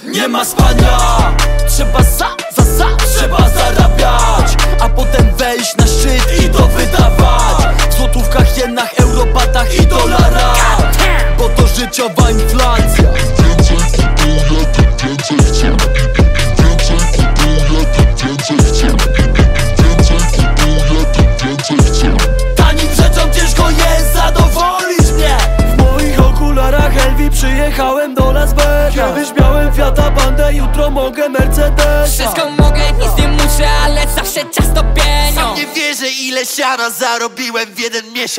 nie ma spania. Trzeba trzeba zarabiać, a potem wejść na szczyt i to wydawać w złotówkach, jenach, europatach i dolarach, bo to życiowa inflacja. Więcej kupuję, tym więcej chcę. Więcej kupuję, tym więcej chcę. Więcej kupuję, tym więcej chcę. Tanim rzeczom ciężko jest zadowolić mnie. W moich okularach Elvi przyjechałem do Las Vegas. Kiedyś miałem Fiata Bandę, jutro mogę Mercedesa. Wszystko mogę, nic nie muszę, ale zawsze czas to pieniądz. Nie wierzę, ile siana zarobiłem w jeden miesiąc.